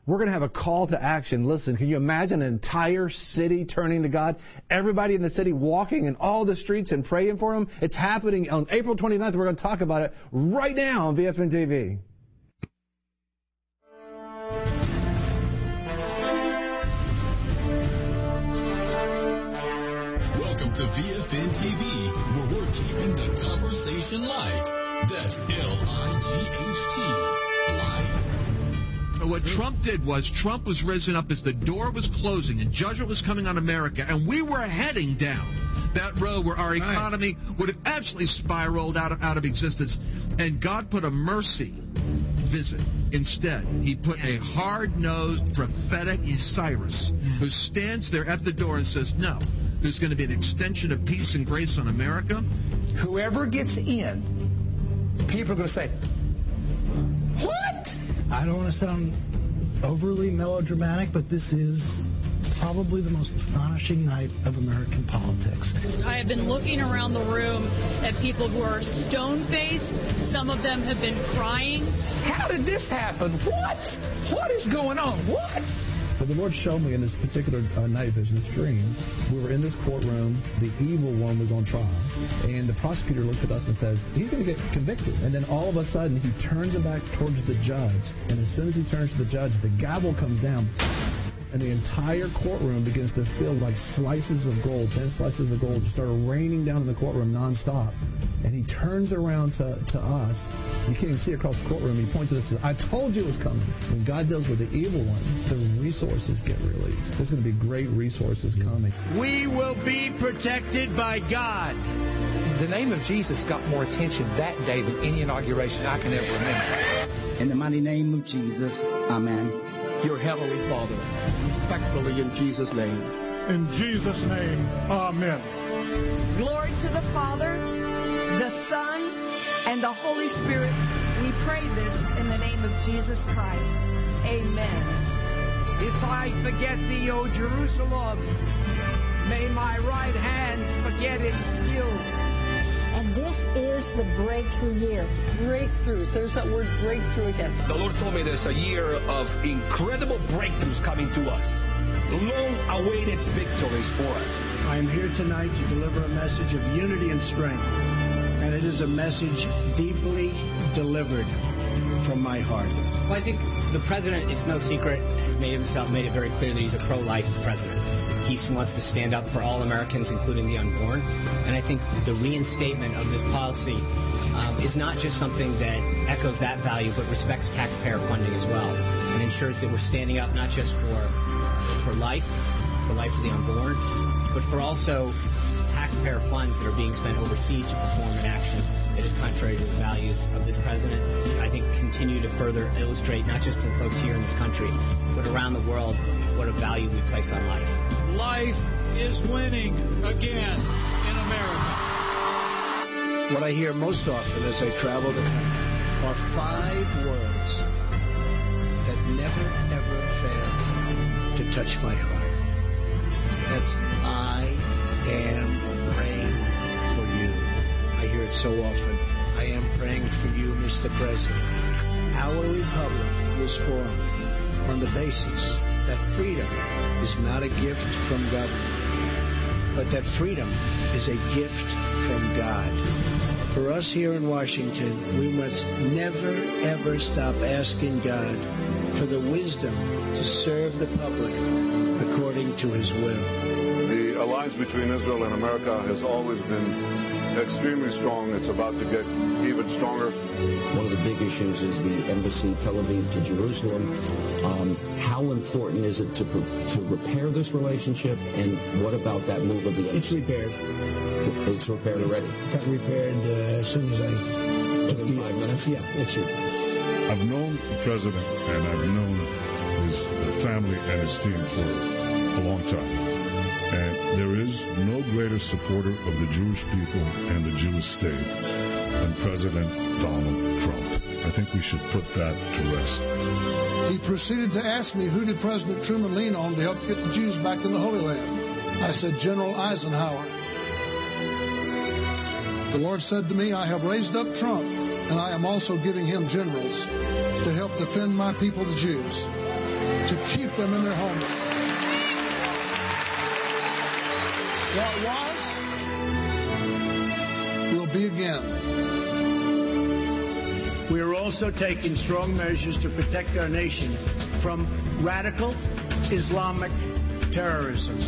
We're going to have a call to action. Listen, can you imagine an entire city turning to God? Everybody in the city walking in all the streets and praying for him. It's happening on April 29th. We're going to talk about it right now on VFN TV. Welcome to VFN TV, where we're keeping the conversation light. That's L-I-G-H-T, light. What Trump did was Trump was risen up as the door was closing and judgment was coming on America, and we were heading down that road where our economy would have absolutely spiraled out of existence. And God put a mercy visit instead. He put a hard-nosed, prophetic Cyrus who stands there at the door and says, no, there's going to be an extension of peace and grace on America. Whoever gets in, people are going to say, what? I don't want to sound overly melodramatic, but this is probably the most astonishing night of American politics. I have been looking around the room at people who are stone-faced. Some of them have been crying. How did this happen? What? What is going on? What? But the Lord showed me in this particular night vision, this dream, we were in this courtroom, the evil one was on trial, and the prosecutor looks at us and says, he's going to get convicted. And then all of a sudden, he turns it back towards the judge, and as soon as he turns to the judge, the gavel comes down, and the entire courtroom begins to feel like slices of gold, 10 slices of gold, just start raining down in the courtroom nonstop. And he turns around to us. You can't even see across the courtroom. He points at us and says, I told you it was coming. When God deals with the evil one, the resources get released. There's going to be great resources coming. We will be protected by God. The name of Jesus got more attention that day than any inauguration I can ever remember. In the mighty name of Jesus, amen. Your Heavenly Father, respectfully in Jesus' name. In Jesus' name, amen. Glory to the Father, the Son, and the Holy Spirit. We pray this in the name of Jesus Christ. Amen. If I forget thee, O Jerusalem, may my right hand forget its skill. And this is the breakthrough year. Breakthroughs. There's that word breakthrough again. The Lord told me there's a year of incredible breakthroughs coming to us. Long-awaited victories for us. I am here tonight to deliver a message of unity and strength. And it is a message deeply delivered from my heart. Well, I think the president, it's no secret, has made it very clear that he's a pro-life president. He wants to stand up for all Americans, including the unborn. And I think the reinstatement of this policy is not just something that echoes that value, but respects taxpayer funding as well, and ensures that we're standing up not just for life of the unborn, but for also taxpayer funds that are being spent overseas to perform an action that is contrary to the values of this president. I think continue to further illustrate, not just to the folks here in this country, but around the world, what a value we place on life. Life is winning again in America. What I hear most often as I travel the country are 5 words that never, ever fail to touch my heart. That's, I am praying for you. I hear it so often. I am praying for you, Mr. President. Our republic was formed on the basis that freedom is not a gift from government, but that freedom is a gift from God. For us here in Washington, we must never, ever stop asking God for the wisdom to serve the public according to his will. The alliance between Israel and America has always been extremely strong. It's about to get even stronger. One of the big issues is the embassy Tel Aviv to Jerusalem. How important is it to repair this relationship, and what about that move of the embassy? It's repaired. It's repaired already? Got repaired as soon as I... Within 5 minutes? Yeah, it's it. I've known the president, and I've known his family and his team for a long time. And there is no greater supporter of the Jewish people and the Jewish state than President Donald Trump. I think we should put that to rest. He proceeded to ask me, who did President Truman lean on to help get the Jews back in the Holy Land? I said, General Eisenhower. The Lord said to me, I have raised up Trump, and I am also giving him generals to help defend my people, the Jews. to keep them in their home. What was will be again. We are also taking strong measures to protect our nation from radical Islamic terrorism.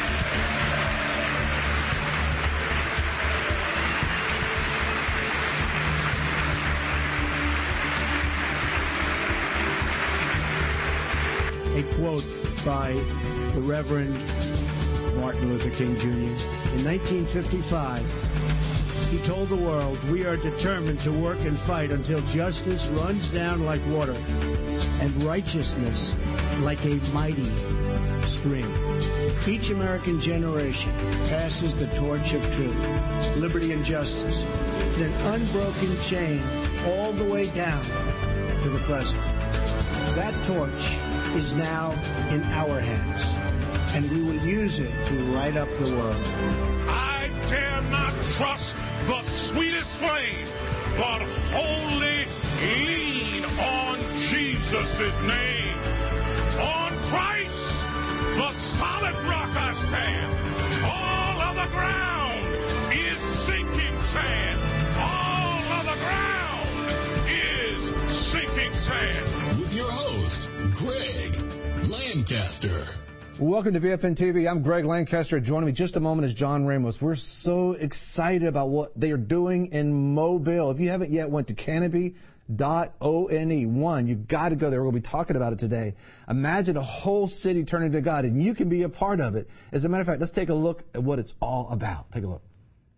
A quote by the Reverend Martin Luther King Jr. In 1955, he told the world, "We are determined to work and fight until justice runs down like water and righteousness like a mighty stream." Each American generation passes the torch of truth, liberty, and justice in an unbroken chain all the way down to the present. That torch is now in our hands, and we will use it to light up the world. I dare not trust the sweetest flame, but wholly lean on Jesus' name. On Christ, the solid rock I stand. All of the ground is sinking sand. All of the ground is sinking sand. With your host, Greg Lancaster. Welcome to VFN TV. I'm Greg Lancaster. Joining me just a moment is John Ramos. We're so excited about what they are doing in Mobile. If you haven't yet went to canopy.one, you've got to go there. We're going to be talking about it today. Imagine a whole city turning to God, and you can be a part of it. As a matter of fact, let's take a look at what it's all about. Take a look.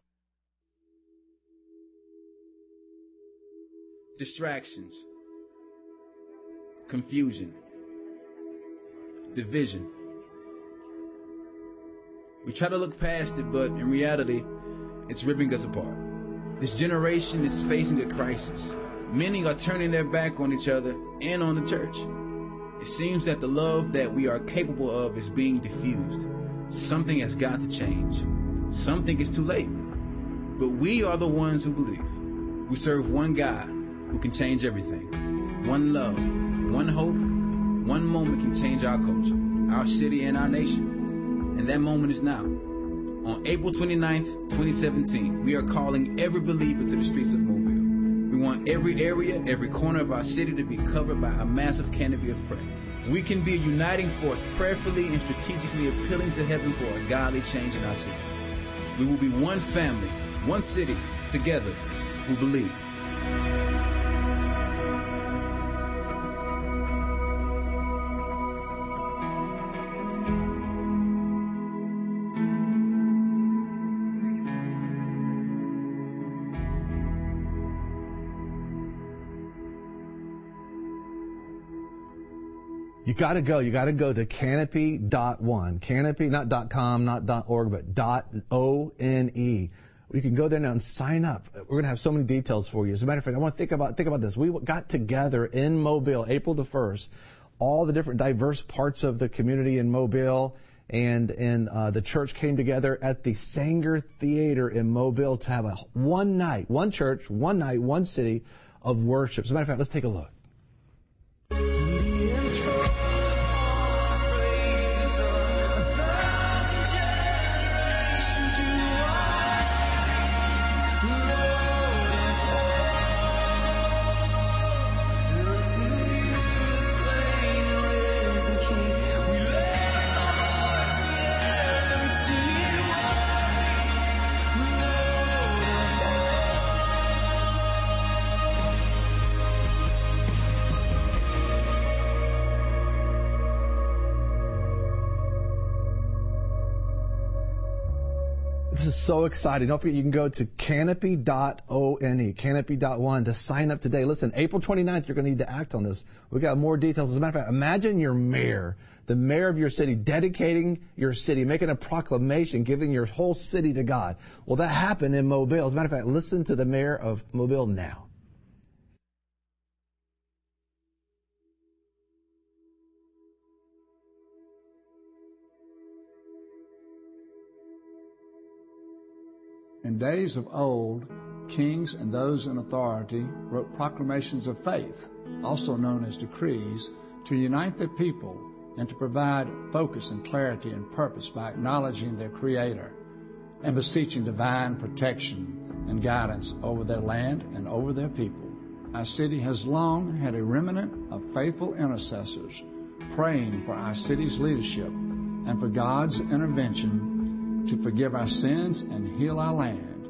Distractions, confusion, division. We try to look past it, but in reality, it's ripping us apart. This generation is facing a crisis. Many are turning their back on each other and on the church. It seems that the love that we are capable of is being diffused. Something has got to change. Something is too late. But we are the ones who believe. We serve one God who can change everything. One love, one hope, one moment can change our culture, our city, and our nation. And that moment is now. On April 29th, 2017, we are calling every believer to the streets of Mobile. We want every area, every corner of our city to be covered by a massive canopy of prayer. We can be a uniting force, prayerfully and strategically appealing to heaven for a godly change in our city. We will be one family, one city, together, who believe. You got to go. You got to go to canopy.one. Canopy, not .com, not .org, but .one. You can go there now and sign up. We're going to have so many details for you. As a matter of fact, I want to think about this. We got together in Mobile, April the 1st, all the different diverse parts of the community in Mobile, and the church came together at the Sanger Theater in Mobile to have one night, one church, one night, one city of worship. As a matter of fact, let's take a look. This is so exciting. Don't forget, you can go to canopy.one, canopy.one to sign up today. Listen, April 29th, you're going to need to act on this. We got more details. As a matter of fact, imagine your mayor, the mayor of your city, dedicating your city, making a proclamation, giving your whole city to God. Well, that happened in Mobile. As a matter of fact, listen to the mayor of Mobile now. In days of old, kings and those in authority wrote proclamations of faith, also known as decrees, to unite the people and to provide focus and clarity and purpose by acknowledging their Creator and beseeching divine protection and guidance over their land and over their people. Our city has long had a remnant of faithful intercessors praying for our city's leadership and for God's intervention to forgive our sins and heal our land.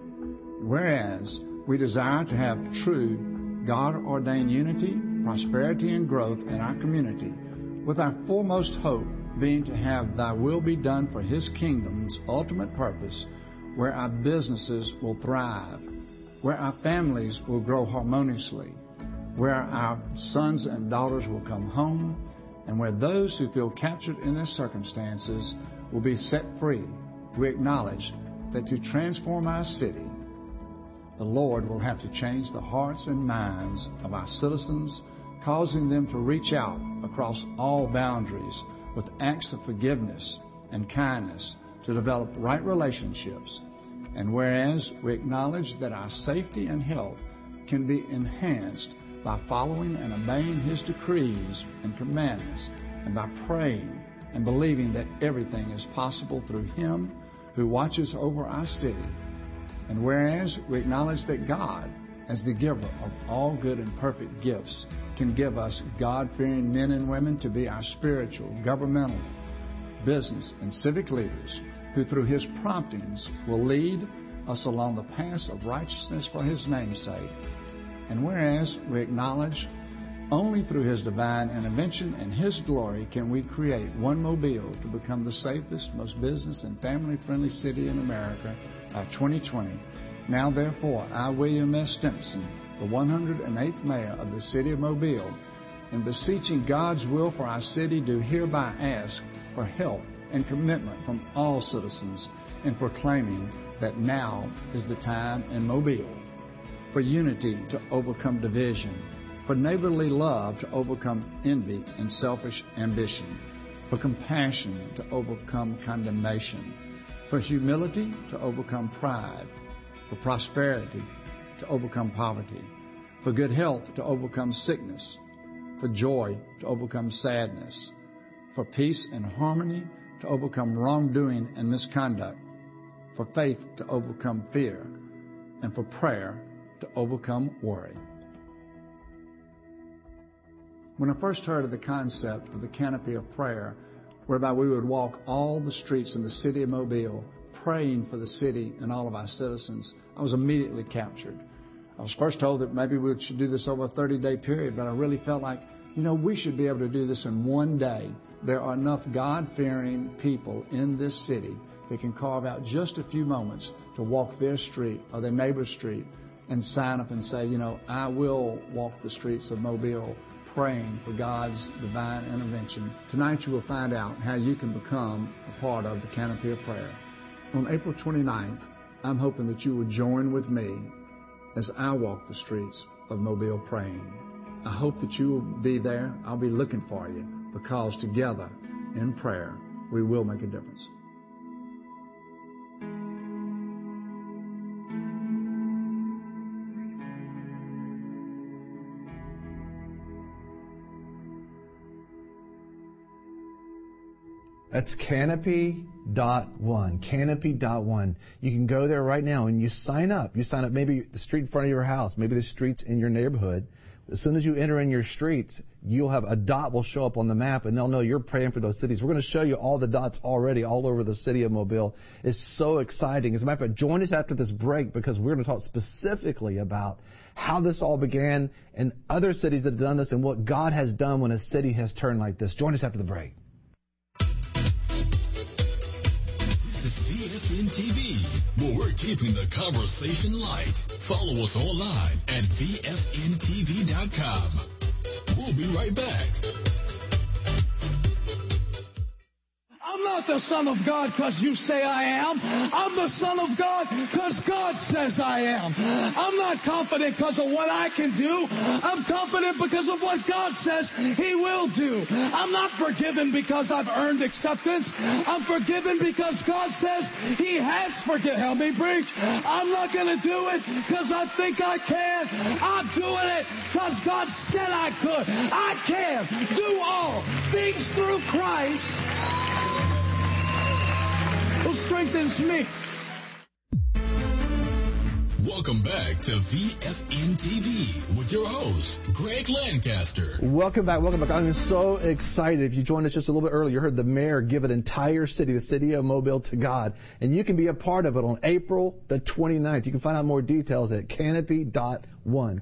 Whereas we desire to have true God-ordained unity, prosperity, and growth in our community, with our foremost hope being to have Thy will be done for His kingdom's ultimate purpose, where our businesses will thrive, where our families will grow harmoniously, where our sons and daughters will come home, and where those who feel captured in their circumstances will be set free. We acknowledge that to transform our city, the Lord will have to change the hearts and minds of our citizens, causing them to reach out across all boundaries with acts of forgiveness and kindness to develop right relationships. And whereas we acknowledge that our safety and health can be enhanced by following and obeying His decrees and commandments, and by praying and believing that everything is possible through Him who watches over our city. And whereas we acknowledge that God, as the giver of all good and perfect gifts, can give us God-fearing men and women to be our spiritual, governmental, business, and civic leaders, who through His promptings will lead us along the paths of righteousness for His name's sake. And whereas we acknowledge only through His divine intervention and His glory can we create one Mobile to become the safest, most business and family-friendly city in America by 2020. Now therefore, I, William S. Stimson, the 108th Mayor of the City of Mobile, in beseeching God's will for our city, do hereby ask for help and commitment from all citizens in proclaiming that now is the time in Mobile for unity to overcome division, for neighborly love to overcome envy and selfish ambition, for compassion to overcome condemnation, for humility to overcome pride, for prosperity to overcome poverty, for good health to overcome sickness, for joy to overcome sadness, for peace and harmony to overcome wrongdoing and misconduct, for faith to overcome fear, and for prayer to overcome worry. When I first heard of the concept of the canopy of prayer, whereby we would walk all the streets in the city of Mobile praying for the city and all of our citizens, I was immediately captured. I was first told that maybe we should do this over a 30-day period, but I really felt like, we should be able to do this in one day. There are enough God-fearing people in this city that can carve out just a few moments to walk their street or their neighbor's street and sign up and say, I will walk the streets of Mobile praying for God's divine intervention. Tonight you will find out how you can become a part of the Canopy of Prayer. On April 29th, I'm hoping that you will join with me as I walk the streets of Mobile praying. I hope that you will be there. I'll be looking for you, because together in prayer we will make a difference. That's Canopy.one, Canopy.one. You can go there right now and you sign up. You sign up maybe the street in front of your house, maybe the streets in your neighborhood. As soon as you enter in your streets, you'll have a dot will show up on the map, and they'll know you're praying for those cities. We're going to show you all the dots already all over the city of Mobile. It's so exciting. As a matter of fact, join us after this break, because we're going to talk specifically about how this all began and other cities that have done this and what God has done when a city has turned like this. Join us after the break. TV, where we're keeping the conversation light. Follow us online at VFNTV.com. We'll be right back. I'm not not the Son of God because you say I am. I'm the Son of God because God says I am. I'm not confident because of what I can do. I'm confident because of what God says He will do. I'm not forgiven because I've earned acceptance. I'm forgiven because God says He has forgiven. Help me preach. I'm not going to do it because I think I can. I'm doing it because God said I could. I can do all things through Christ who strengthens me. Welcome back to VFN TV with your host, Greg Lancaster. Welcome back. I'm so excited. If you joined us just a little bit earlier, you heard the mayor give an entire city, the city of Mobile, to God. And you can be a part of it on April the 29th. You can find out more details at canopy.one,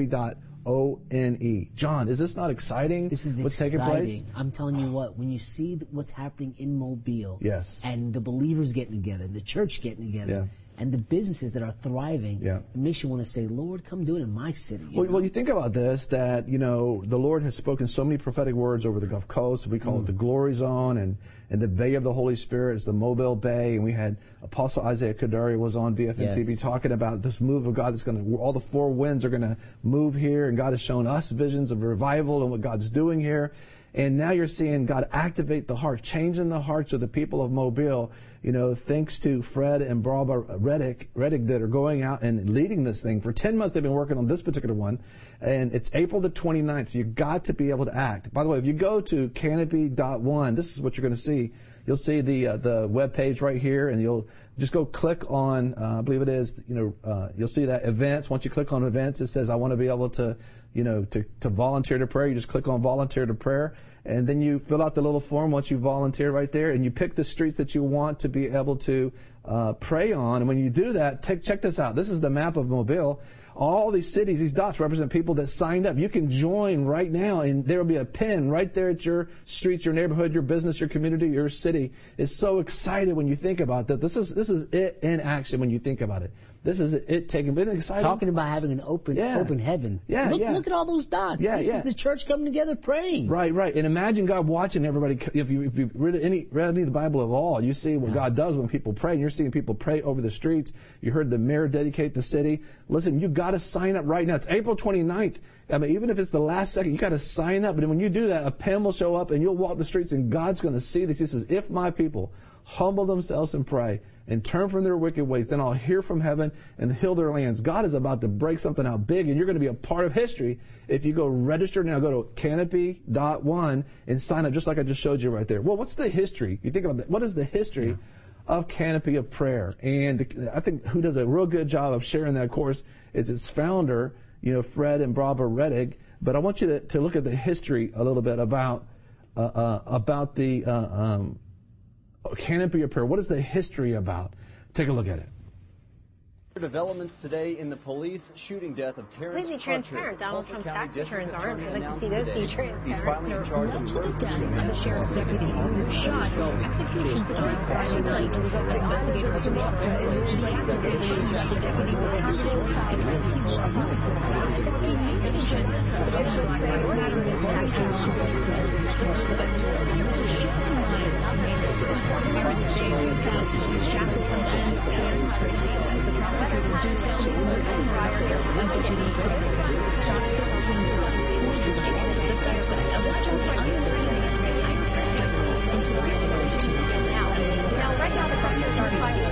canopy.one. John, is this not exciting? This is what's exciting. Taking place? I'm telling you what, when you see what's happening in Mobile, yes, and the believers getting together, the church getting together, yeah, and the businesses that are thriving, yeah, it makes you want to say, Lord, come do it in my city. Well, you think about this, that, you know, the Lord has spoken so many prophetic words over the Gulf Coast. We call it the Glory Zone, and the Bay of the Holy Spirit is the Mobile Bay. And we had Apostle Isaiah Kadari was on VFN TV talking about this move of God that's going to, all the four winds are going to move here, and God has shown us visions of revival and what God's doing here. And now you're seeing God activate the heart, changing the hearts of the people of Mobile, you know, thanks to Fred and Barbara Reddick that are going out and leading this thing. For 10 months, they've been working on this particular one. And it's April the 29th, so you've got to be able to act. By the way, if you go to canopy.one, this is what you're going to see. You'll see the web page right here, and you'll just go click on, I believe it is, you know, you'll see that events. Once you click on events, it says, I want to be able to, you know, to volunteer to prayer. You just click on volunteer to prayer, and then you fill out the little form once you volunteer right there, and you pick the streets that you want to be able to pray on. And when you do that, check this out. This is the map of Mobile. All these cities, these dots represent people that signed up. You can join right now, and there will be a pin right there at your street, your neighborhood, your business, your community, your city. It's so excited when you think about that. This is it in action when you think about it. This is it taking. Isn't it exciting? Talking about having an open heaven. Yeah, look at all those dots. This is the church coming together praying. Right. And imagine God watching everybody. If you've read any of the Bible at all, you see what God does when people pray. And you're seeing people pray over the streets. You heard the mayor dedicate the city. Listen, you got to sign up right now. It's April 29th. I mean, even if it's the last second, you got to sign up. And when you do that, a pen will show up, and you'll walk the streets, and God's going to see this. He says, if my people humble themselves and pray and turn from their wicked ways, then I'll hear from heaven and heal their lands. God is about to break something out big, and you're going to be a part of history. If you go register now, go to canopy.one and sign up, just like I just showed you right there. Well, what's the history? You think about that. What is the history of Canopy of Prayer? And I think who does a real good job of sharing that course is its founder, you know, Fred and Barbara Reddick. But I want you to look at the history a little bit about the Canopy of Prayer. What is the history about? Take a look at it. Developments today in the police shooting death of Terrence Please be transparent. Donald Trump's tax returns aren't. I'd like to see those be transparent. He's finally in charge of the death of the sheriff's deputy who was shot. Execution started Friday night as investigators demand the deputy was targeted as he was sparking suspicions. Officials say it's not an investigation. The suspect was shot in the in some parts days we see shackles on the end as the prosecutor detailed the robbery of deputy shot 13 times. The suspect allegedly undermined his types of several into the road to now right now the doctors are fighting.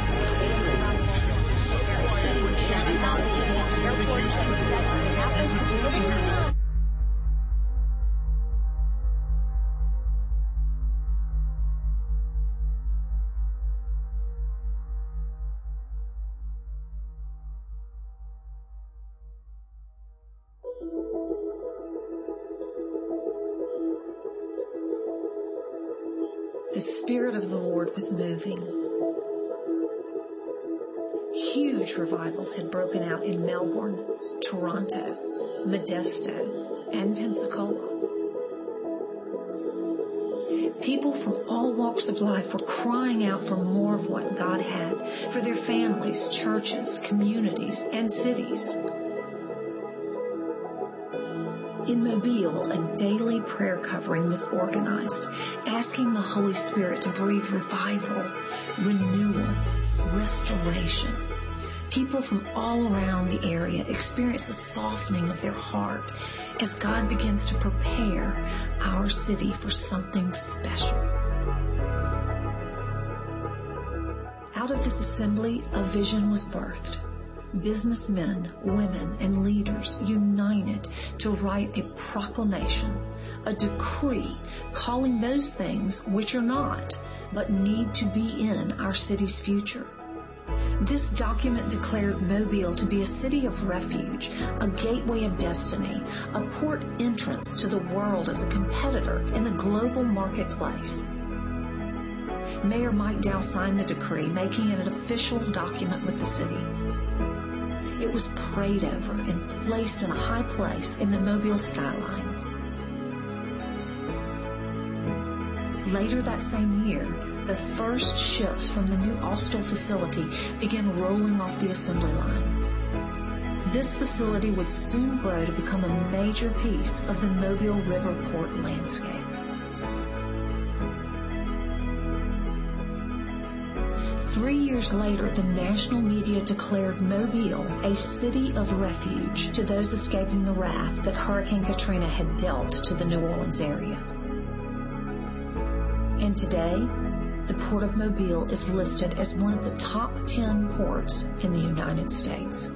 The Spirit of the Lord was moving. Huge revivals had broken out in Melbourne, Toronto, Modesto, and Pensacola. People from all walks of life were crying out for more of what God had for their families, churches, communities, and cities. In Mobile, a daily prayer covering was organized, asking the Holy Spirit to breathe revival, renewal, restoration. People from all around the area experience a softening of their heart as God begins to prepare our city for something special. Out of this assembly, a vision was birthed. Businessmen, women, and leaders united to write a proclamation, a decree calling those things which are not, but need to be in our city's future. This document declared Mobile to be a city of refuge, a gateway of destiny, a port entrance to the world as a competitor in the global marketplace. Mayor Mike Dow signed the decree, making it an official document with the city. It was prayed over and placed in a high place in the Mobile skyline. Later that same year, the first ships from the new Austell facility began rolling off the assembly line. This facility would soon grow to become a major piece of the Mobile River port landscape. 3 years later, the national media declared Mobile a city of refuge to those escaping the wrath that Hurricane Katrina had dealt to the New Orleans area. And today, the Port of Mobile is listed as one of the top 10 ports in the United States.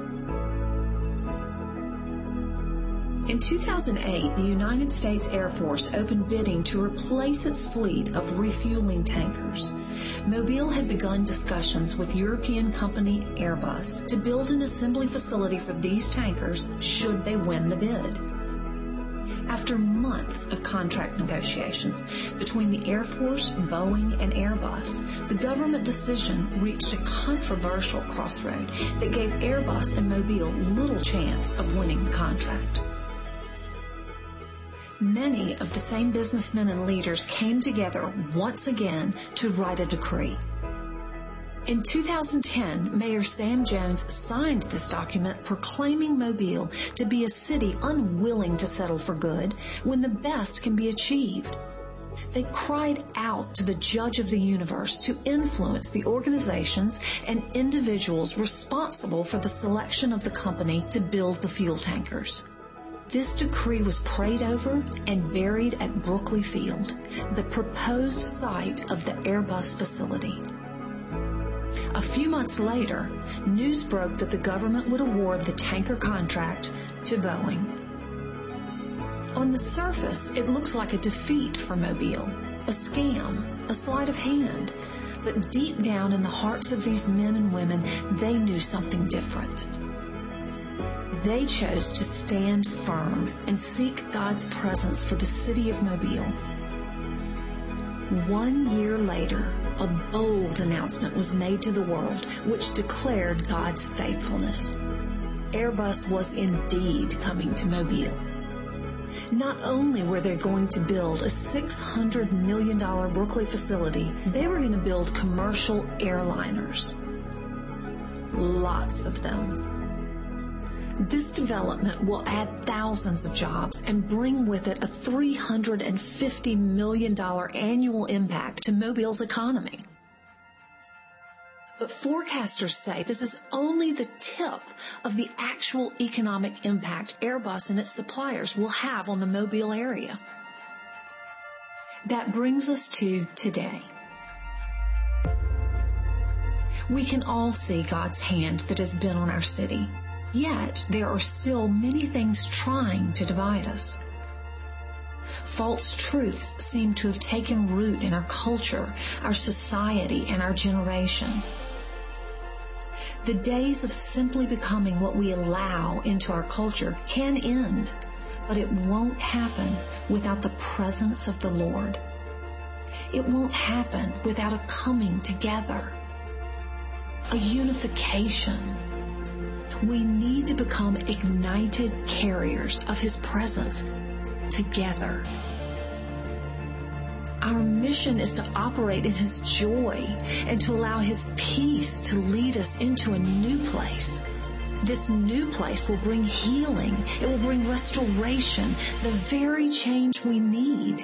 In 2008, the United States Air Force opened bidding to replace its fleet of refueling tankers. Mobile had begun discussions with European company Airbus to build an assembly facility for these tankers should they win the bid. After months of contract negotiations between the Air Force, Boeing, and Airbus, the government decision reached a controversial crossroad that gave Airbus and Mobile little chance of winning the contract. Many of the same businessmen and leaders came together once again to write a decree. In 2010, Mayor Sam Jones signed this document proclaiming Mobile to be a city unwilling to settle for good when the best can be achieved. They cried out to the judge of the universe to influence the organizations and individuals responsible for the selection of the company to build the fuel tankers. This decree was prayed over and buried at Brookley Field, the proposed site of the Airbus facility. A few months later, news broke that the government would award the tanker contract to Boeing. On the surface, it looks like a defeat for Mobile, a scam, a sleight of hand. But deep down in the hearts of these men and women, they knew something different. They chose to stand firm and seek God's presence for the city of Mobile. 1 year later, a bold announcement was made to the world which declared God's faithfulness. Airbus was indeed coming to Mobile. Not only were they going to build a $600 million Brookley facility, they were going to build commercial airliners. Lots of them. This development will add thousands of jobs and bring with it a $350 million annual impact to Mobile's economy. But forecasters say this is only the tip of the actual economic impact Airbus and its suppliers will have on the Mobile area. That brings us to today. We can all see God's hand that has been on our city. Yet, there are still many things trying to divide us. False truths seem to have taken root in our culture, our society, and our generation. The days of simply becoming what we allow into our culture can end, but it won't happen without the presence of the Lord. It won't happen without a coming together, a unification. We need to become ignited carriers of His presence together. Our mission is to operate in His joy and to allow His peace to lead us into a new place, This new place will bring healing. It will bring restoration, the very change we need.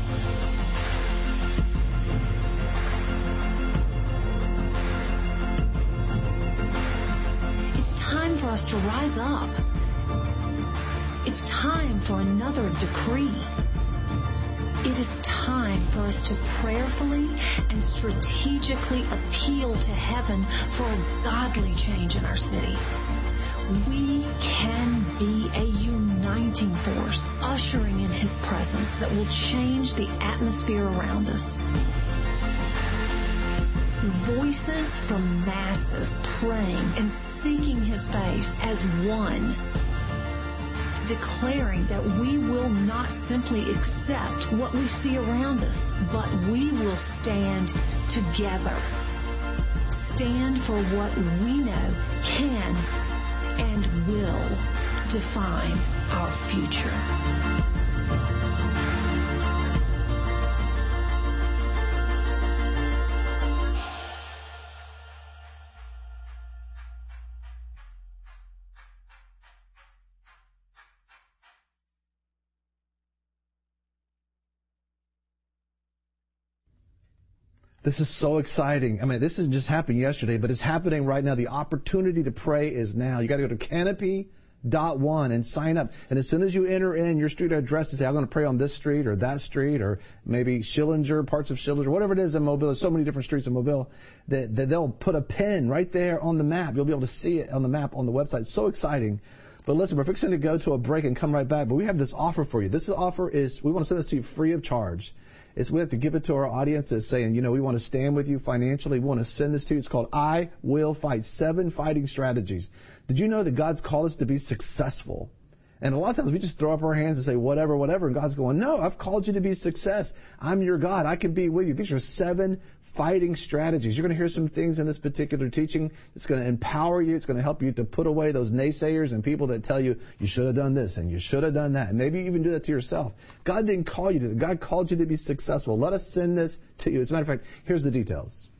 It's time for us to rise up. It's time for another decree. It is time for us to prayerfully and strategically appeal to heaven for a godly change in our city. We can be a uniting force, ushering in His presence that will change the atmosphere around us. Voices from masses praying and seeking His face as one, declaring that we will not simply accept what we see around us, but we will stand together. Stand for what we know can and will define our future. This is so exciting. I mean, this didn't just happen yesterday, but it's happening right now. The opportunity to pray is now. You got to go to Canopy.one and sign up. And as soon as you enter in your street address and say, I'm going to pray on this street or that street, or maybe Schillinger, parts of Schillinger, whatever it is in Mobile, there's so many different streets in Mobile, that they'll put a pin right there on the map. You'll be able to see it on the map on the website. It's so exciting. But listen, we're fixing to go to a break and come right back. But we have this offer for you. This offer is, we want to send this to you free of charge. We have to give it to our audience as saying, we want to stand with you financially. We want to send this to you. It's called I Will Fight, 7 fighting strategies. Did you know that God's called us to be successful? And a lot of times we just throw up our hands and say, whatever, whatever. And God's going, no, I've called you to be success. I'm your God. I can be with you. These are 7 fighting strategies. You're going to hear some things in this particular teaching. It's going to empower you. It's going to help you to put away those naysayers and people that tell you, you should have done this and you should have done that. And maybe you even do that to yourself. God didn't call you to that. God called you to be successful. Let us send this to you. As a matter of fact, here's the details.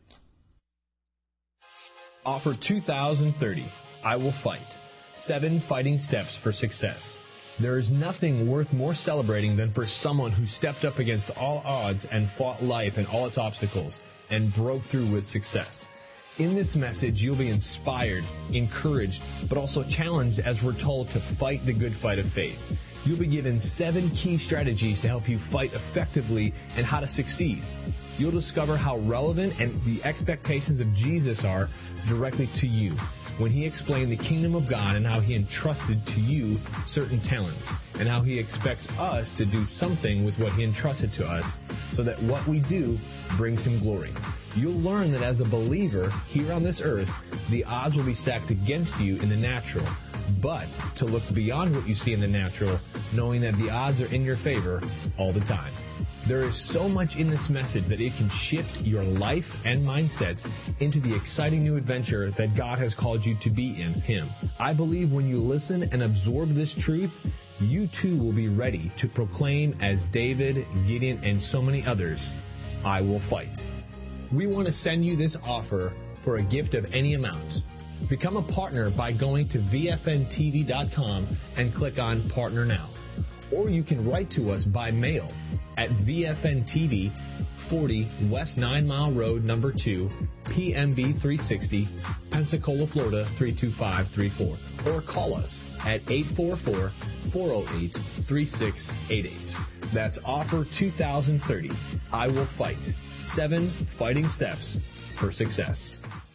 Offer 2030. I Will Fight. 7 fighting steps for success. There is nothing worth more celebrating than for someone who stepped up against all odds and fought life and all its obstacles and broke through with success. In this message, you'll be inspired, encouraged, but also challenged as we're told to fight the good fight of faith. You'll be given 7 key strategies to help you fight effectively and how to succeed. You'll discover how relevant and the expectations of Jesus are directly to you when He explained the kingdom of God and how He entrusted to you certain talents and how He expects us to do something with what He entrusted to us so that what we do brings Him glory. You'll learn that as a believer here on this earth, the odds will be stacked against you in the natural, but to look beyond what you see in the natural, knowing that the odds are in your favor all the time. There is so much in this message that it can shift your life and mindsets into the exciting new adventure that God has called you to be in Him. I believe when you listen and absorb this truth, you too will be ready to proclaim as David, Gideon, and so many others, I will fight. We want to send you this offer for a gift of any amount. Become a partner by going to VFNTV.com and click on Partner Now. Or you can write to us by mail at VFN TV, 40 West 9 Mile Road, number 2, PMB 360, Pensacola, Florida 32534. Or call us at 844-408-3688. That's offer 2030. I Will Fight. 7 fighting steps for success.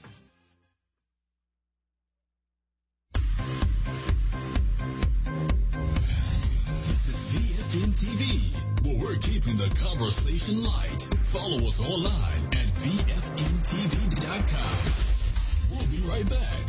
Well, we're keeping the conversation light. Follow us online at VFNTV.com. We'll be right back.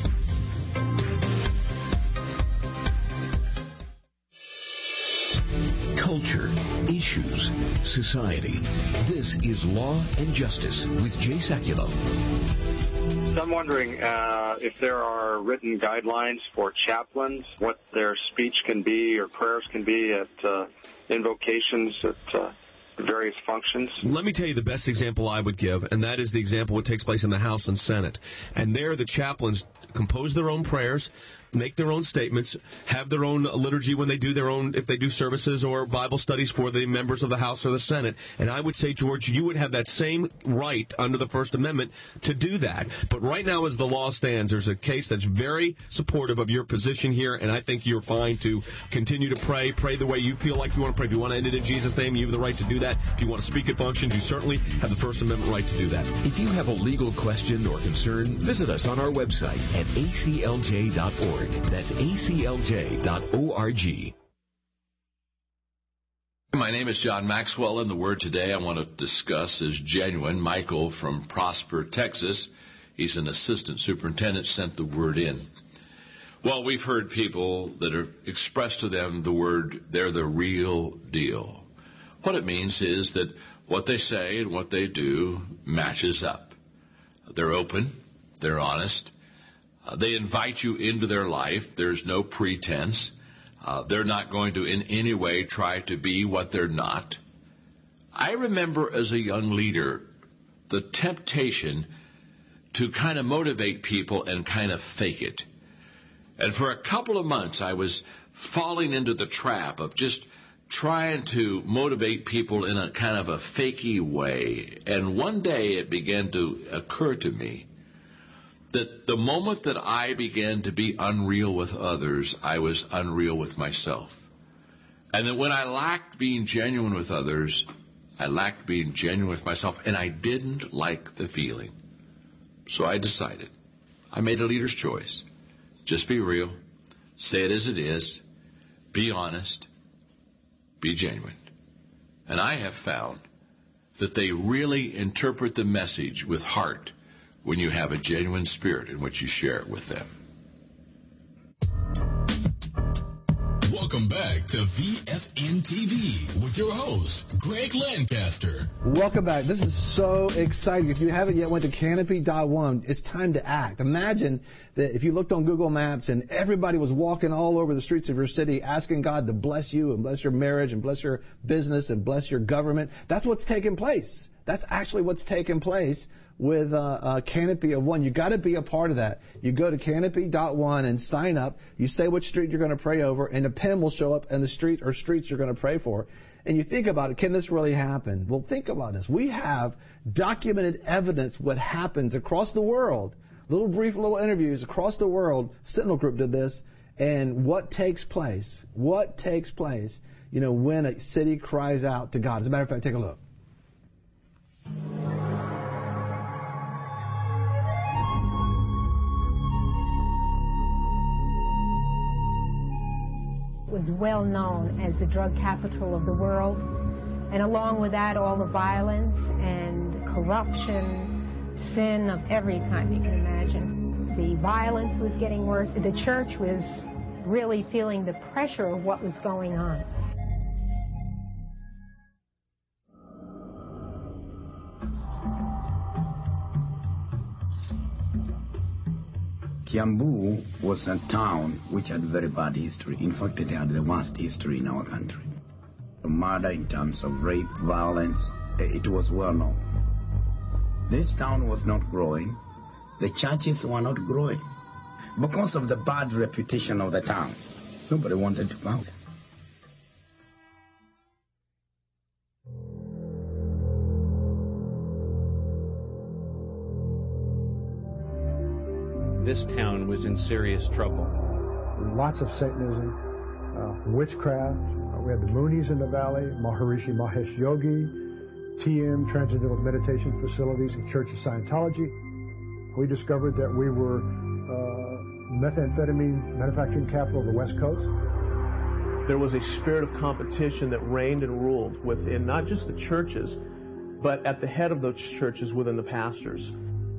Culture, issues, society. This is Law and Justice with Jay Sekulow. So I'm wondering if there are written guidelines for chaplains, what their speech can be or prayers can be at invocations at various various functions? Let me tell you the best example I would give, and that is the example what takes place in the House and Senate. And there the chaplains compose their own prayers, make their own statements, have their own liturgy when they do their own, if they do services or Bible studies for the members of the House or the Senate. And I would say, George, you would have that same right under the First Amendment to do that. But right now, as the law stands, there's a case that's very supportive of your position here, and I think you're fine to continue to pray the way you feel like you want to pray. If you want to end it in Jesus' name, you have the right to do that. If you want to speak at functions, you certainly have the First Amendment right to do that. If you have a legal question or concern, visit us on our website at aclj.org. That's aclj.org. My name is John Maxwell, and the word today I want to discuss is genuine. Michael from Prosper, Texas, he's an assistant superintendent, sent the word in. Well, we've heard people that have expressed to them the word, they're the real deal. What it means is that what they say and what they do matches up. They're open, they're honest. They invite you into their life. There's no pretense. They're not going to in any way try to be what they're not. I remember as a young leader the temptation to kind of motivate people and kind of fake it. And for a couple of months I was falling into the trap of just trying to motivate people in a kind of a fakey way. And one day it began to occur to me that the moment that I began to be unreal with others, I was unreal with myself. And that when I lacked being genuine with others, I lacked being genuine with myself, and I didn't like the feeling. So I decided. I made a leader's choice. Just be real. Say it as it is. Be honest. Be genuine. And I have found that they really interpret the message with heart when you have a genuine spirit in which you share it with them. Welcome back to VFN TV with your host, Greg Lancaster. Welcome back. This is so exciting. If you haven't yet went to Canopy.one, it's time to act. Imagine that if you looked on Google Maps and everybody was walking all over the streets of your city asking God to bless you and bless your marriage and bless your business and bless your government. That's what's taking place. That's actually what's taking place with Canopy of One. You got to be a part of that. You go to Canopy.one and sign up. You say which street you're going to pray over, and a pen will show up in the street or streets you're going to pray for. And you think about it, can this really happen? Well, think about this. We have documented evidence what happens across the world. Brief interviews across the world. Sentinel Group did this. And what takes place, when a city cries out to God. As a matter of fact, take a look. Was well known as the drug capital of the world, and along with that all the violence and corruption, sin of every kind you can imagine. The violence was getting worse. The church was really feeling the pressure of what was going on. Kiambu was a town which had very bad history. In fact, it had the worst history in our country. The murder in terms of rape, violence, it was well known. This town was not growing. The churches were not growing. Because of the bad reputation of the town, nobody wanted to bow. This town was in serious trouble. Lots of Satanism, witchcraft. We had the Moonies in the valley, Maharishi Mahesh Yogi, TM, Transcendental Meditation Facilities, and Church of Scientology. We discovered that we were methamphetamine manufacturing capital of the West Coast. There was a spirit of competition that reigned and ruled within not just the churches, but at the head of those churches within the pastors.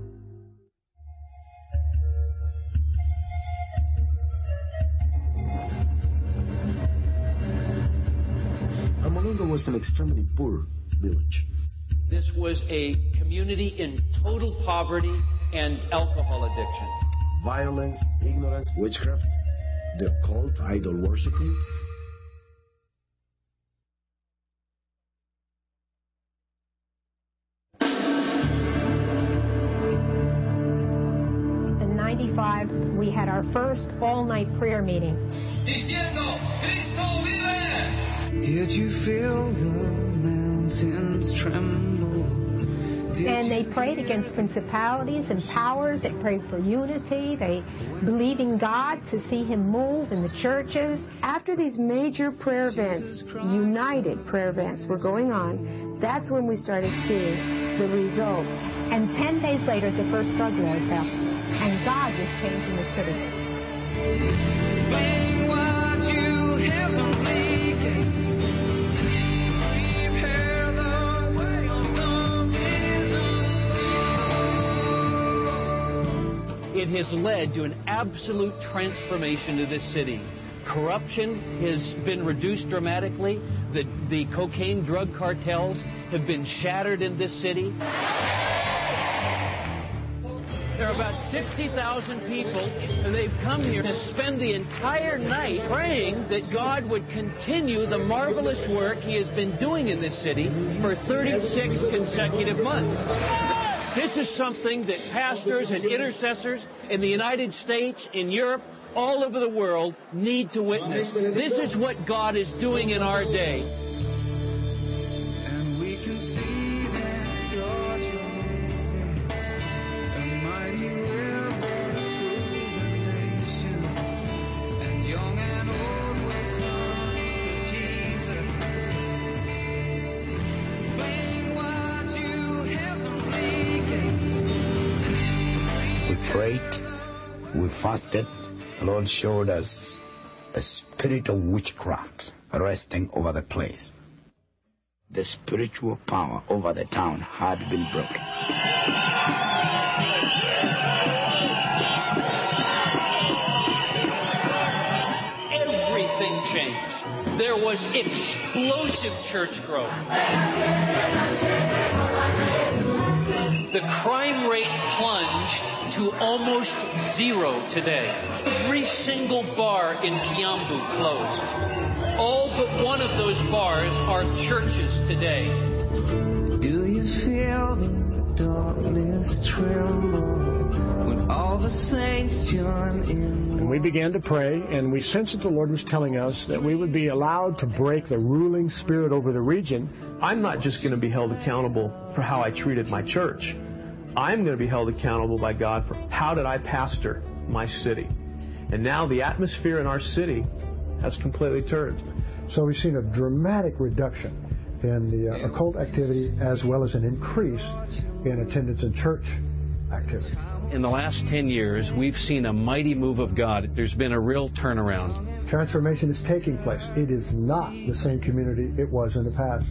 Armalunga was an extremely poor village. This was a community in total poverty and alcohol addiction. Violence, ignorance, witchcraft, the occult, idol worshiping. 5, we had our first all-night prayer meeting. Diciendo, Cristo vive! Did you feel the mountains tremble? And they prayed against principalities and powers. They prayed for unity. They believed in God to see Him move in the churches. After these major prayer events, united prayer events were going on, that's when we started seeing the results. And 10 days later, the first drug lord fell. And God was changing the city. Bring what you heavenly gates. Prepare the way of the risen Lord. It has led to an absolute transformation of this city. Corruption has been reduced dramatically. The cocaine drug cartels have been shattered in this city. There are about 60,000 people, and they've come here to spend the entire night praying that God would continue the marvelous work He has been doing in this city for 36 consecutive months. This is something that pastors and intercessors in the United States, in Europe, all over the world need to witness. This is what God is doing in our day. And we can see that you're joy, a mighty river through the nation, and young and old will come to Jesus. Bring what you heavenly gates. We prayed, we fasted. The Lord showed us a spirit of witchcraft resting over the place. The spiritual power over the town had been broken. Everything changed. There was explosive church growth. The crime rate plunged to almost zero today. Every single bar in Kiambu closed. All but one of those bars are churches today. Do you feel the darkness tremble when all the saints join in? And we began to pray, and we sensed that the Lord was telling us that we would be allowed to break the ruling spirit over the region. I'm not just going to be held accountable for how I treated my church. I'm going to be held accountable by God for how did I pastor my city. And now the atmosphere in our city has completely turned. So we've seen a dramatic reduction in the occult activity as well as an increase in attendance in church activity. In the last 10 years, we've seen a mighty move of God. There's been a real turnaround. Transformation is taking place. It is not the same community it was in the past.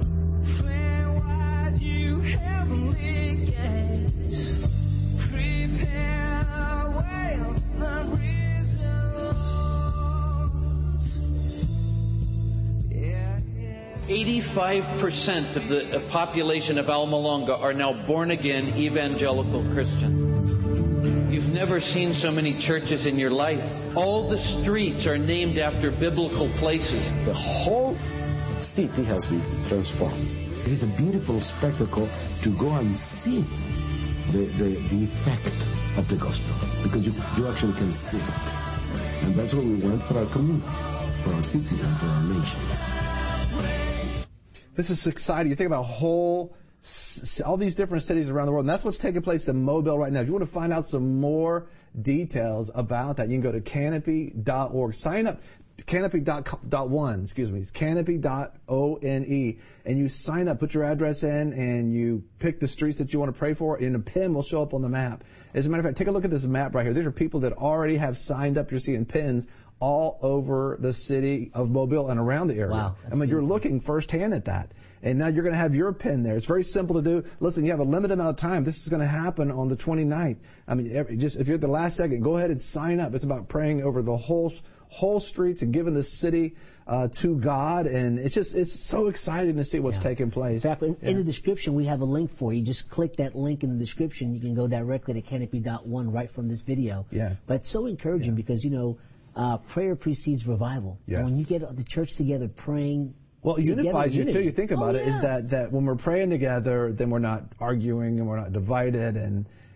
Yeah. 85% of the population of Alma Longa are now born-again evangelical Christian. You've never seen so many churches in your life. All the streets are named after biblical places. The whole city has been transformed. It is a beautiful spectacle to go and see the effect of the gospel, because you actually can see it. And that's what we want for our communities, for our cities, and for our nations. This is exciting. You think about all these different cities around the world, and that's what's taking place in Mobile right now. If you want to find out some more details about that, you can go to canopy.org. Sign up. Canopy.one, excuse me, it's canopy.one, and you sign up, put your address in, and you pick the streets that you want to pray for, and a pin will show up on the map. As a matter of fact, take a look at this map right here. These are people that already have signed up. You're seeing pins all over the city of Mobile and around the area. Wow, I mean, you're looking firsthand at that. And now you're going to have your pin there. It's very simple to do. Listen, you have a limited amount of time. This is going to happen on the 29th. I mean, if you're at the last second, go ahead and sign up. It's about praying over the whole streets and giving the city to God, and it's so exciting to see what's taking place. In fact, in the description, we have a link for you. Just click that link in the description. You can go directly to canopy.one right from this video. Yeah. But it's so encouraging because, prayer precedes revival. Yes. And when you get the church together praying, well, it unifies you too. You think about it, yeah. is that when we're praying together, then we're not arguing and we're not divided, and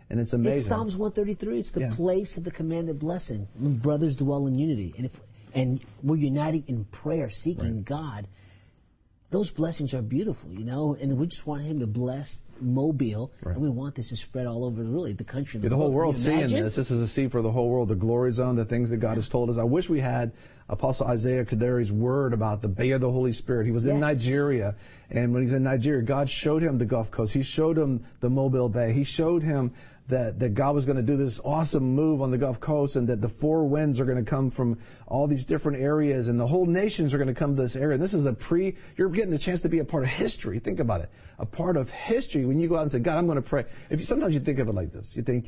And it's amazing. It's Psalms 133. It's the place of the commanded blessing. When brothers dwell in unity. And we're uniting in prayer, seeking God. Those blessings are beautiful, you know, and we just want him to bless Mobile, and we want this to spread all over, really, the country. The whole world seeing this. This is a seed for the whole world, the glory zone, the things that God has told us. I wish we had Apostle Isaiah Kaderi's word about the Bay of the Holy Spirit. He was in Nigeria, and when he's in Nigeria, God showed him the Gulf Coast. He showed him the Mobile Bay. He showed him that God was going to do this awesome move on the Gulf Coast, and that the four winds are going to come from all these different areas, and the whole nations are going to come to this area. And this is you're getting a chance to be a part of history. Think about it. A part of history when you go out and say, God, I'm going to pray. Sometimes you think of it like this. You think,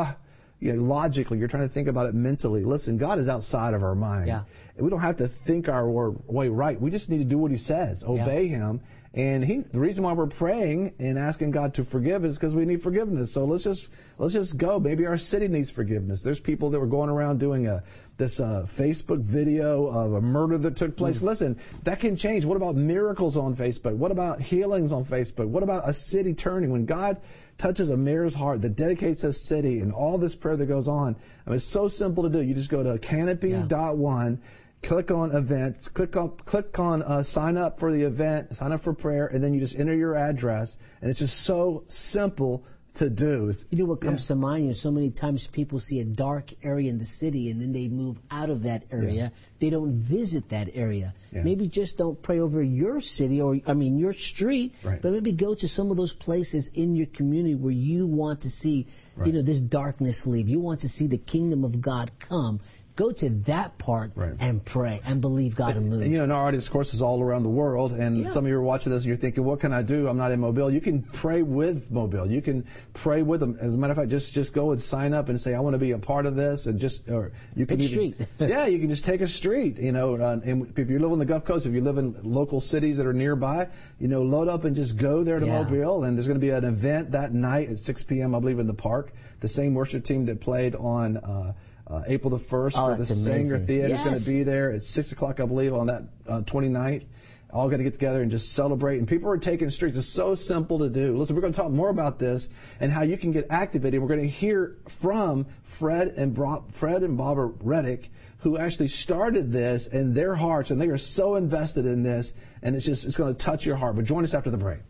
logically, you're trying to think about it mentally. Listen, God is outside of our mind. Yeah. We don't have to think our way right. We just need to do what he says, obey him. And the reason why we're praying and asking God to forgive is because we need forgiveness. So let's just go. Maybe our city needs forgiveness. There's people that were going around doing this Facebook video of a murder that took place. Listen, that can change. What about miracles on Facebook? What about healings on Facebook? What about a city turning? When God touches a mayor's heart that dedicates a city and all this prayer that goes on, I mean, it's so simple to do. You just go to canopy.one. Click on events, click on sign up for the event, sign up for prayer, and then you just enter your address, and it's just so simple to do. You know what comes to mind? You know, so many times people see a dark area in the city, and then they move out of that area. Yeah. They don't visit that area. Yeah. Maybe just don't pray over your city your street, but maybe go to some of those places in your community where you want to see, this darkness leave. You want to see the kingdom of God come. Go to that part and pray and believe God will move. And our audience, of course, is all around the world. And some of you are watching this and you're thinking, what can I do? I'm not in Mobile. You can pray with Mobile. You can pray with them. As a matter of fact, just go and sign up and say, I want to be a part of this. And you can street. You can just take a street. And if you live on the Gulf Coast, if you live in local cities that are nearby, load up and just go there to Mobile. And there's going to be an event that night at 6 p.m., I believe, in the park. The same worship team that played on April the 1st for the Sanger Theater is going to be there at 6 o'clock, I believe, on that 29th. All going to get together and just celebrate. And people are taking streets. It's so simple to do. Listen, we're going to talk more about this and how you can get activated. We're going to hear from Fred and Barbara Reddick, who actually started this in their hearts, and they are so invested in this, and it's going to touch your heart. But join us after the break.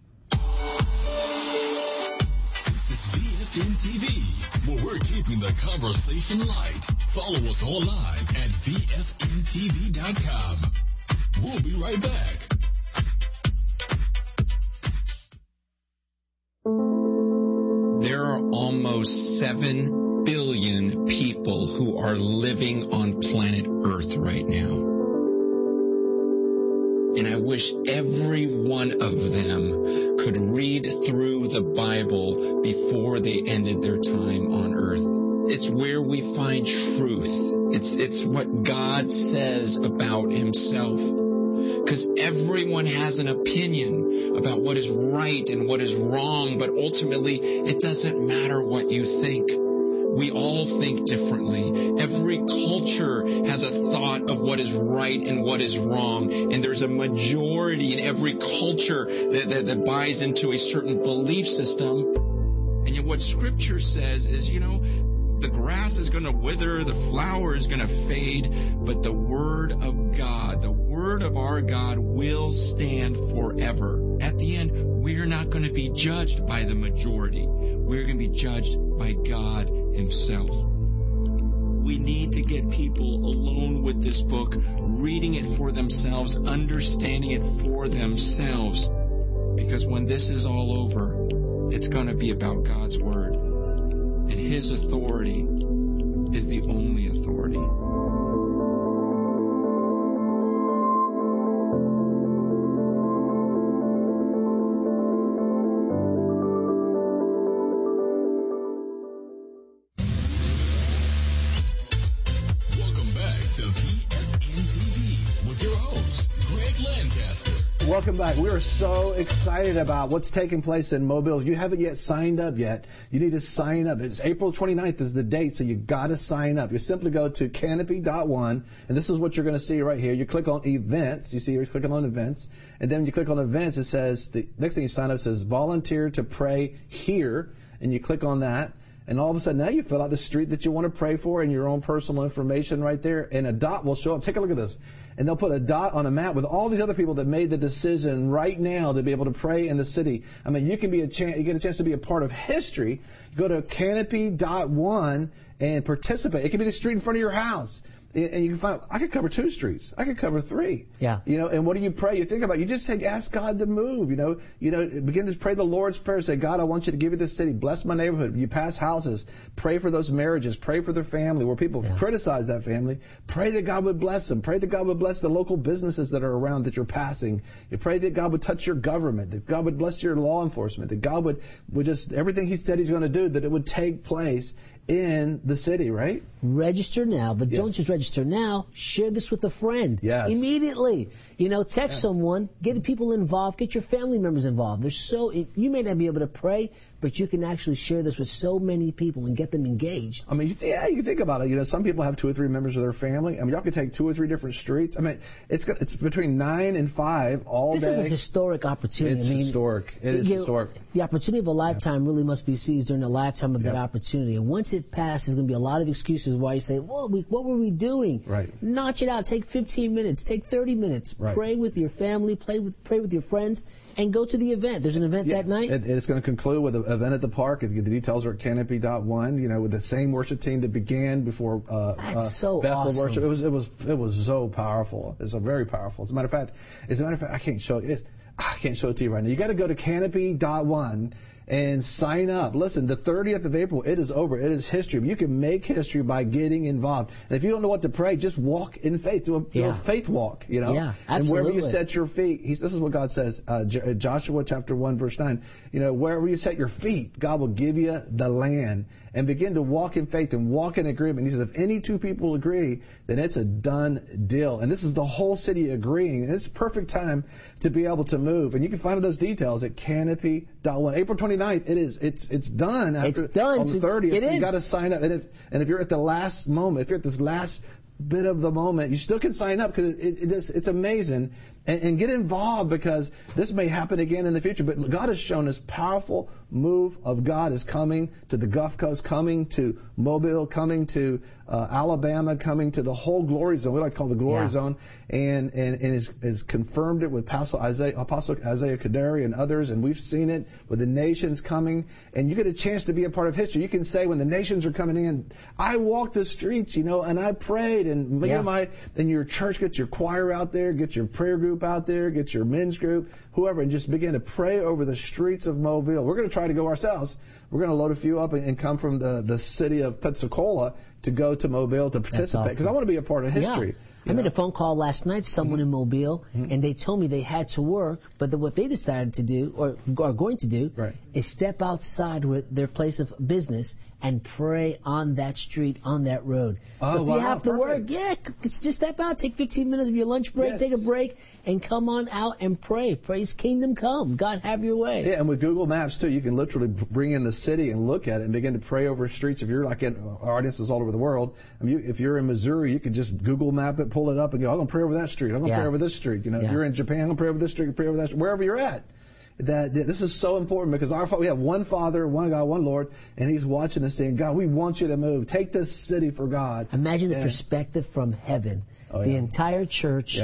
This is VFN TV. Well, we're keeping the conversation light. Follow us online at VFNTV.com. We'll be right back. There are almost 7 billion people who are living on planet Earth right now. And I wish every one of them could read through the Bible before they ended their time on earth. It's where we find truth. It's what God says about himself. Because everyone has an opinion about what is right and what is wrong, but ultimately it doesn't matter what you think. We all think differently. Every culture has a thought of what is right and what is wrong. And there's a majority in every culture that buys into a certain belief system. And yet what Scripture says is, the grass is going to wither, the flower is going to fade, but the Word of God, the Word of our God will stand forever. At the end, we're not going to be judged by the majority. We're going to be judged by God himself. We need to get people alone with this book, reading it for themselves, understanding it for themselves. Because when this is all over, it's going to be about God's Word. And his authority is the only authority. Welcome back. We are so excited about what's taking place in Mobile. If you haven't yet signed up yet, you need to sign up. It's April 29th is the date, so you got to sign up. You simply go to canopy.one, and this is what you're going to see right here. You click on events. You see you're clicking on events, and then you click on events. It says, the next thing you sign up says volunteer to pray here. and you click on that. And all of a sudden, now you fill out the street that you want to pray for and your own personal information right there. And a dot will show up. Take a look at this. And they'll put a dot on a map with all these other people that made the decision right now to be able to pray in the city. I mean, you get a chance to be a part of history. Go to canopy.one and participate. It can be the street in front of your house. And you can find, I could cover 2 streets. I could cover 3. Yeah. And what do you pray? You think about it. You just say, ask God to move. Begin to pray the Lord's Prayer. Say, God, I want you to give me this city. Bless my neighborhood. You pass houses. Pray for those marriages. Pray for their family. Where people criticize that family, pray that God would bless them. Pray that God would bless the local businesses that are around that you're passing. You pray that God would touch your government. That God would bless your law enforcement. That God would just, everything He said He's going to do, that it would take place in the city, right? Register now, but don't just register now. Share this with a friend. Yes. Immediately. Text someone, get people involved, get your family members involved. You may not be able to pray, but you can actually share this with so many people and get them engaged. I mean, you think about it. Some people have 2 or 3 members of their family. I mean, y'all could take 2 or 3 different streets. I mean, it's between 9 and 5 all day. This is a historic opportunity. It's historic. It is historic. The opportunity of a lifetime really must be seized during the lifetime of that opportunity. And once it passes, there's going to be a lot of excuses why you say, well, what were we doing? Right. Notch it out. Take 15 minutes. Take 30 minutes. Right. Pray with your family. Pray with your friends. And go to the event. There's an event that night? It's going to conclude with an event at the park. The details are at canopy.one, with the same worship team that began before That's so Bethel awesome. worship. It was so powerful. It's very powerful. As a matter of fact, I can't show it. I can't show it to you right now. You got to go to canopy.one and sign up. Listen, the 30th of April, it is over. It is history. You can make history by getting involved. And if you don't know what to pray, just walk in faith. Do a faith walk, Yeah, absolutely. And wherever you set your feet, this is what God says, Joshua chapter 1, verse 9. Wherever you set your feet, God will give you the land. And begin to walk in faith and walk in agreement. He says, if any 2 people agree, then it's a done deal. And this is the whole city agreeing. And it's a perfect time to be able to move. And you can find those details at canopy.one. April 29th, it's done. It's done. On the 30th, get in. you got to sign up. And if you're at the last moment, if you're at this last bit of the moment, you still can sign up because it's amazing. And get involved because this may happen again in the future. But God has shown this powerful move of God is coming to the Gulf Coast, coming to Mobile, coming to Alabama, coming to the whole glory zone. We like to call it the glory zone. And is confirmed it with Apostle Isaiah Kadari and others. And we've seen it with the nations coming. And you get a chance to be a part of history. You can say when the nations are coming in, I walked the streets, and I prayed. And and your church, get your choir out there, get your prayer group out there, get your men's group, whoever, and just begin to pray over the streets of Mobile. We're going to try to go ourselves. We're going to load a few up and come from the city of Pensacola to go to Mobile to participate because I want to be a part of history. I made a phone call last night to someone in Mobile, and they told me they had to work, but what they decided to do, or are going to do, is step outside with their place of business and pray on that street, on that road. So if you have to work, just step out, take 15 minutes of your lunch break, take a break, and come on out and pray. Praise Kingdom Come. God, have your way. Yeah, and with Google Maps, too, you can literally bring in the city and look at it and begin to pray over streets. If you're like in our audiences all over the world, if you're in Missouri, you can just Google Map it, pull it up, and go, I'm going to pray over that street. I'm going to pray over this street. If you're in Japan, I'm going to pray over this street, pray over that street, wherever you're at. This is so important because we have one Father, one God, one Lord, and He's watching us saying, God, we want you to move. Take this city for God. Imagine the perspective from heaven. The entire church,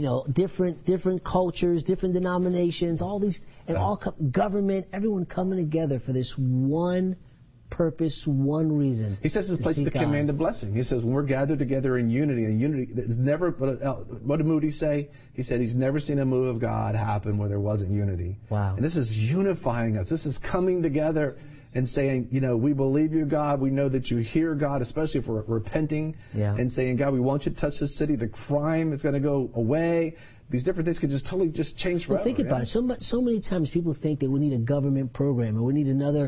different cultures, different denominations, all these, and all government, everyone coming together for this one purpose, one reason. He says this place to command a blessing. He says when we're gathered together in unity, and unity is never. What did Moody say? He said he's never seen a move of God happen where there wasn't unity. Wow! And this is unifying us. This is coming together and saying, we believe you, God. We know that you hear, God, especially if we're repenting and saying, God, we want you to touch this city. The crime is going to go away. These different things could just totally just change forever. Well, think about it. So many times people think that we need a government program or we need another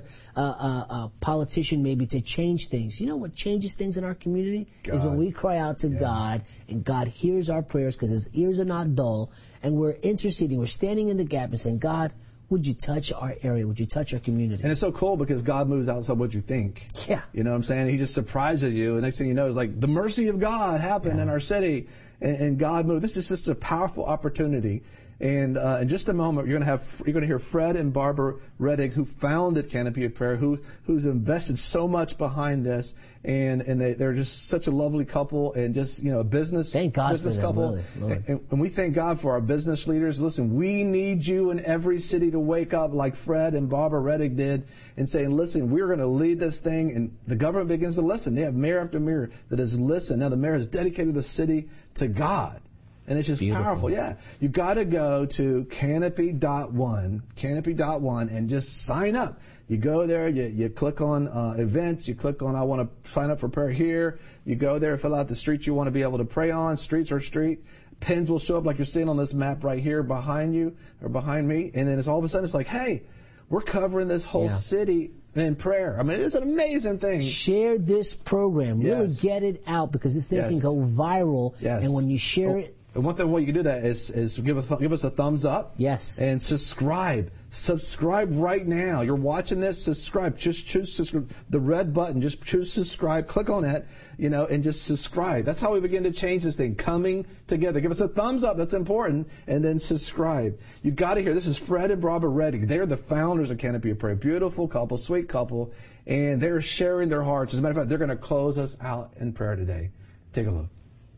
politician maybe to change things. You know what changes things in our community? Is when we cry out to God and God hears our prayers because His ears are not dull and we're interceding. We're standing in the gap and saying, God, would you touch our area? Would you touch our community? And it's so cool because God moves outside what you think. Yeah. You know what I'm saying? He just surprises you. And next thing you know, it's like the mercy of God happened in our city. And God moved. This is just a powerful opportunity. And in just a moment, you're going to hear Fred and Barbara Reddick, who founded Canopy of Prayer, who's invested so much behind this, and they're just such a lovely couple, and just a business. Thank God business for them, couple. really. And we thank God for our business leaders. Listen, we need you in every city to wake up like Fred and Barbara Reddick did, and saying, listen, we're going to lead this thing, and the government begins to listen. They have mayor after mayor that has listened. Now the mayor has dedicated the city to God. And it's just powerful. Yeah. You got to go to canopy.one, and just sign up. You go there, you click on events, you click on I want to sign up for prayer here. You go there, fill out the streets you want to be able to pray on, streets or street. Pins will show up like you're seeing on this map right here behind you or behind me. And then all of a sudden it's like, hey, we're covering this whole city in prayer. I mean, it's an amazing thing. Share this program. Really get it out, because this thing can go viral. Yes. And when you share it, and one thing way you can do that is give us a thumbs up. Yes. And subscribe. Subscribe right now. You're watching this, subscribe. Just choose subscribe. The red button, just choose subscribe. Click on that, and just subscribe. That's how we begin to change this thing. Coming together. Give us a thumbs up. That's important. And then subscribe. You got to hear. This is Fred and Barbara Reddick. They're the founders of Canopy of Prayer. Beautiful couple, sweet couple. And they're sharing their hearts. As a matter of fact, they're going to close us out in prayer today. Take a look.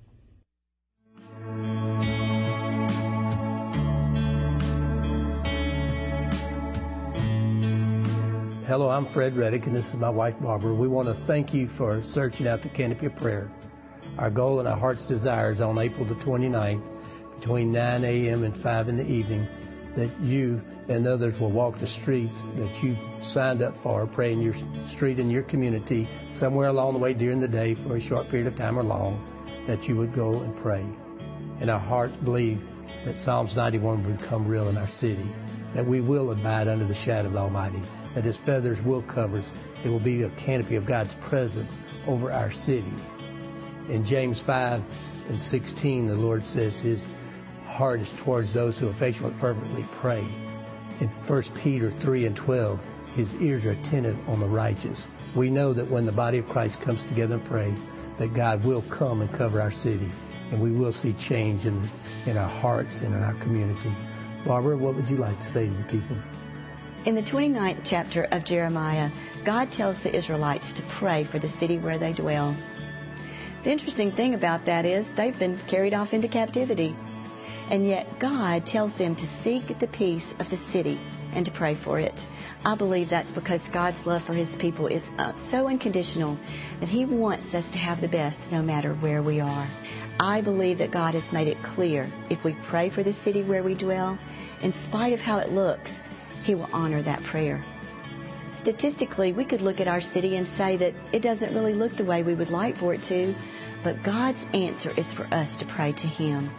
Hello, I'm Fred Reddick, and this is my wife, Barbara. We want to thank you for searching out the Canopy of Prayer. Our goal and our heart's desire is on April the 29th, between 9 a.m. and 5 in the evening, that you and others will walk the streets that you signed up for, pray in your street in your community, somewhere along the way during the day for a short period of time or long, that you would go and pray. And our hearts believe that Psalms 91 would become real in our city, that we will abide under the shadow of the Almighty, that His feathers will cover us. It will be a canopy of God's presence over our city. In James 5:16, the Lord says His heart is towards those who effectually and fervently pray. In 1 Peter 3:12, His ears are attentive on the righteous. We know that when the body of Christ comes together and pray, that God will come and cover our city, and we will see change in our hearts and in our community. Barbara, what would you like to say to the people? In the 29th chapter of Jeremiah, God tells the Israelites to pray for the city where they dwell. The interesting thing about that is they've been carried off into captivity, and yet God tells them to seek the peace of the city and to pray for it. I believe that's because God's love for His people is so unconditional that He wants us to have the best no matter where we are. I believe that God has made it clear if we pray for the city where we dwell, in spite of how it looks, He will honor that prayer. Statistically, we could look at our city and say that it doesn't really look the way we would like for it to, but God's answer is for us to pray to Him.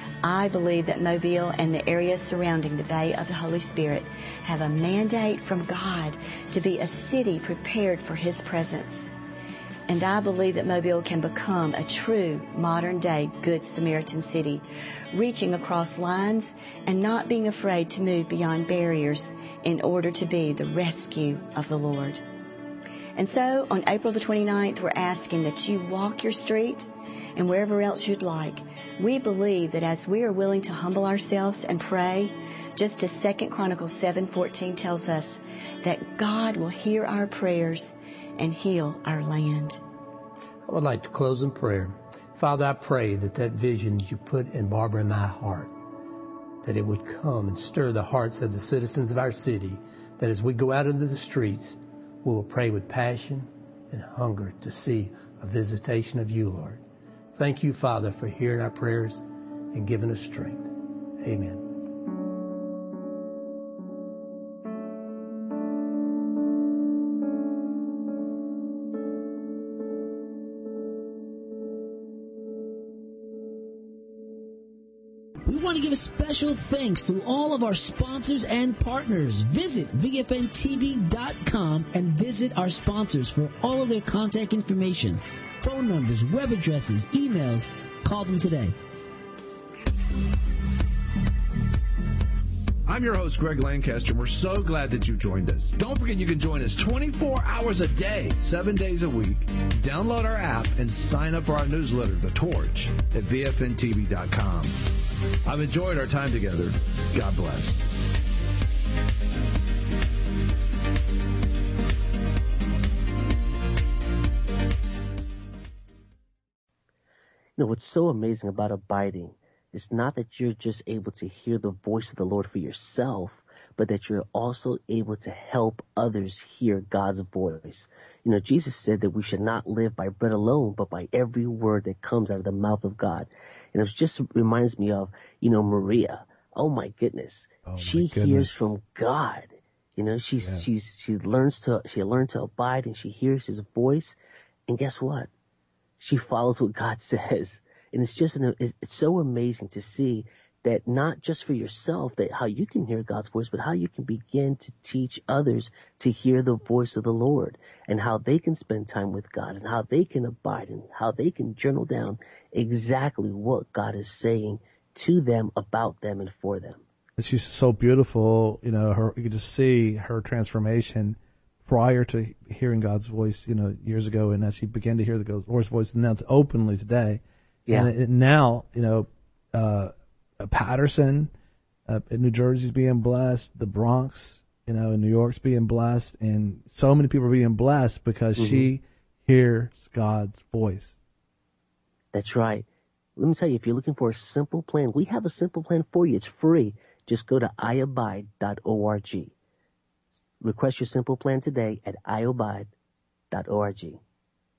I believe that Mobile and the area surrounding the Bay of the Holy Spirit have a mandate from God to be a city prepared for His presence. And I believe that Mobile can become a true modern-day Good Samaritan city, reaching across lines and not being afraid to move beyond barriers in order to be the rescue of the Lord. And so on April the 29th, we're asking that you walk your street and wherever else you'd like. We believe that as we are willing to humble ourselves and pray, just as 2 Chronicles 7:14 tells us, that God will hear our prayers and heal our land. I would like to close in prayer. Father, I pray that vision you put in Barbara and my heart, that it would come and stir the hearts of the citizens of our city, that as we go out into the streets, we will pray with passion and hunger to see a visitation of you, Lord. Thank you, Father, for hearing our prayers and giving us strength. Amen. We want to give a special thanks to all of our sponsors and partners. Visit VFNTV.com and visit our sponsors for all of their contact information, phone numbers, web addresses, emails. Call them today. I'm your host, Greg Lancaster, and we're so glad that you joined us. Don't forget you can join us 24 hours a day, 7 days a week. Download our app and sign up for our newsletter, The Torch, at VFNTV.com. I've enjoyed our time together. God bless. You know, what's so amazing about abiding is not that you're just able to hear the voice of the Lord for yourself, but that you're also able to help others hear God's voice. You know, Jesus said that we should not live by bread alone, but by every word that comes out of the mouth of God. And it just reminds me of, you know, Maria. Oh my goodness. She hears from God. You know, she learns to abide, and she hears his voice. And guess what? She follows what God says. And it's just, it's so amazing to see that not just for yourself, that how you can hear God's voice, but how you can begin to teach others to hear the voice of the Lord, and how they can spend time with God, and how they can abide, and how they can journal down exactly what God is saying to them, about them, and for them. She's so beautiful, you know, you can just see her transformation prior to hearing God's voice, you know, years ago, and as she began to hear the Lord's voice, and now it's openly today. Yeah. And now, you know, Patterson in New Jersey's being blessed, the Bronx, you know, in New York's being blessed, and so many people are being blessed because she hears God's voice. That's right. Let me tell you, if you're looking for a simple plan, we have a simple plan for you. It's free. Just go to iabide.org. Request your simple plan today at iabide.org.